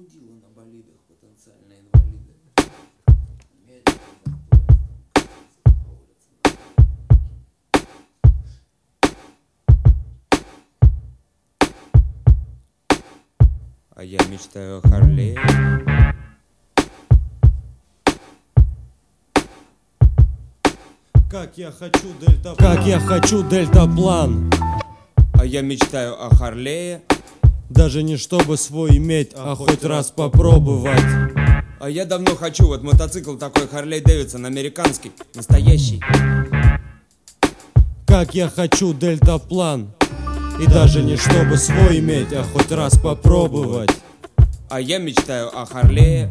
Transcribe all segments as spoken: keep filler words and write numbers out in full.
мудила на болидах, потенциальные инвалиды. Медленно по улицам. А я мечтаю о Харлее. Как я хочу дельтаплан. Как я хочу дельтаплан. А я мечтаю о Харлее. Даже не чтобы свой иметь, а, а хоть раз попробовать. А я давно хочу, вот мотоцикл такой Харлей Дэвидсон, американский, настоящий. Как я хочу дельтаплан. И даже не чтобы свой иметь, а хоть раз попробовать. А я мечтаю о Харлее.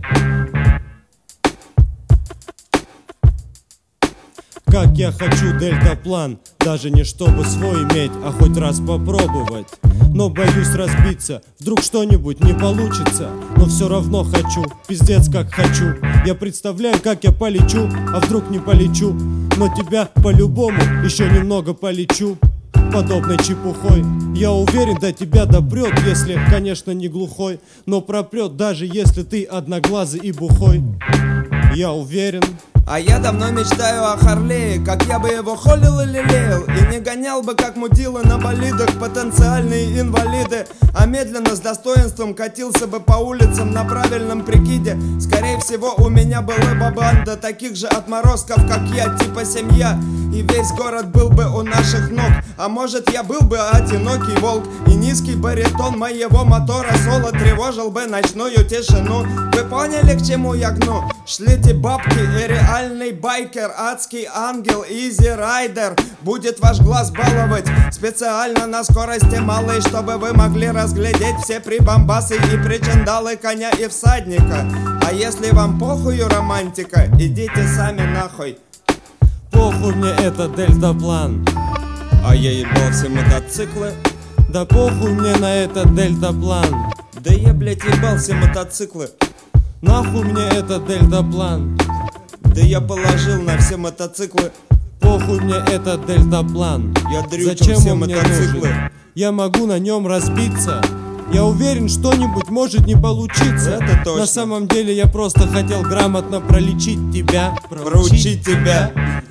Как я хочу дельтаплан. Даже не чтобы свой иметь, а хоть раз попробовать. Но боюсь разбиться, вдруг что-нибудь не получится. Но все равно хочу, пиздец как хочу. Я представляю, как я полечу, а вдруг не полечу. Но тебя по-любому еще немного полечу. Подобной чепухой я уверен, до тебя допрет, если, конечно, не глухой. Но пропрет, даже если ты одноглазый и бухой. Я уверен. А я давно мечтаю о Харлее, как я бы его холил и лелеял. И не гонял бы, как мудилы на болидах, потенциальные инвалиды. А медленно с достоинством катился бы по улицам на правильном прикиде. Скорее всего, у меня была бы банда таких же отморозков, как я, типа семья. И весь город был бы у наших ног. А может, я был бы одинокий волк. И низкий баритон моего мотора соло тревожил бы ночную тишину. Вы поняли, к чему я гну? Шлите бабки и реальный байкер, адский ангел, изи райдер будет ваш глаз баловать специально на скорости малой, чтобы вы могли разглядеть все прибамбасы и причиндалы коня и всадника. А если вам похую романтика, идите сами нахуй. Похуй мне этот дельтаплан. А я ебал все мотоциклы. Да похуй мне на этот дельтаплан. Да я, блять, ебал все мотоциклы. Нахуй мне этот дельтаплан. Да я положил на все мотоциклы. Похуй мне этот дельтаплан. Я дрючу Зачем все он мне мотоциклы? нужен? Я могу на нем разбиться. Я уверен, что-нибудь может не получиться. Это точно. На самом деле я просто хотел грамотно пролечить тебя. Проучить тебя.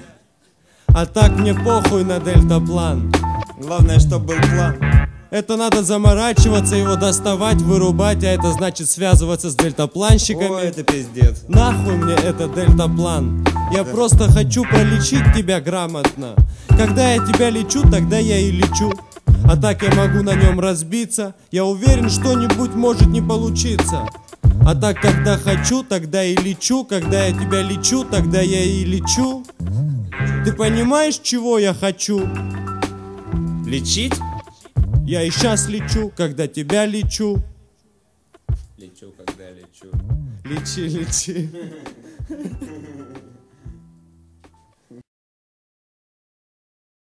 А так мне похуй на дельтаплан. Главное, чтоб был план. Это надо заморачиваться, его доставать, вырубать. А это значит связываться с дельтапланщиками. Ой, это пиздец. Нахуй мне этот дельтаплан. Я да. просто хочу пролечить тебя грамотно. Когда я тебя лечу, тогда я и лечу. А так я могу на нем разбиться. Я уверен, что-нибудь может не получиться. А так, когда хочу, тогда и лечу. Когда я тебя лечу, тогда я и лечу. Ты понимаешь, чего я хочу? Лечить? Я и сейчас лечу, когда тебя лечу. Лечу, когда лечу. Лечи, лечи.